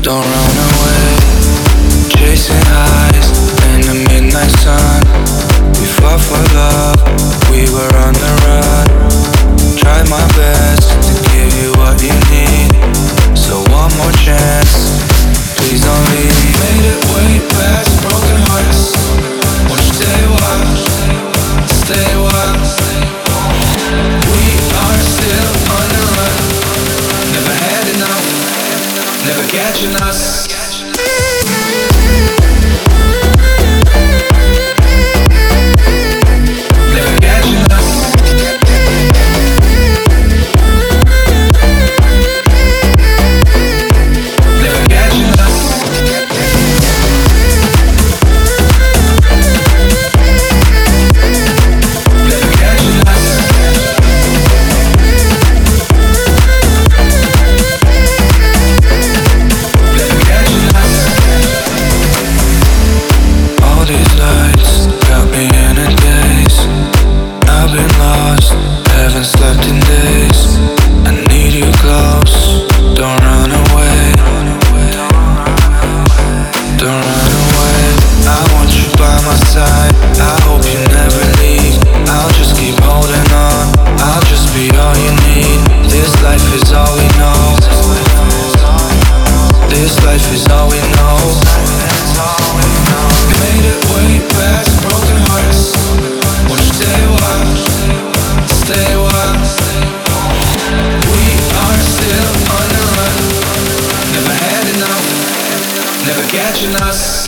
Don't run away, chasing highs in the midnight sun. We fought for love, we were on the run. Tried my best to give you what you need, so one more chance, please don't leave. Made it way past broken hearts. Won't you stay a while, stay a while. We are still on the run. Never had enough, never catching us. Never catching us. Never catching us. Never catching us. Never catching us. All these lights got me in a daze. I've been lost, haven't slept in days. I need you close, don't run away. Don't run away, I want you by my side. I hope you never leave, I'll just keep holding on. I'll just be all you need. This life is all we know. This life is all we know. Made it way past broken hearts. Won't you stay a while, stay a while. We are still on the run. Never had enough, never catching us.